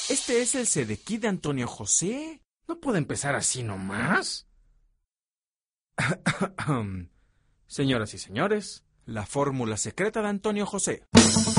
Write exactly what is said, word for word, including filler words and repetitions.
Este es el Sedequí de Antonio José. ¿No puede empezar así nomás? Señoras y señores, la fórmula secreta de Antonio José.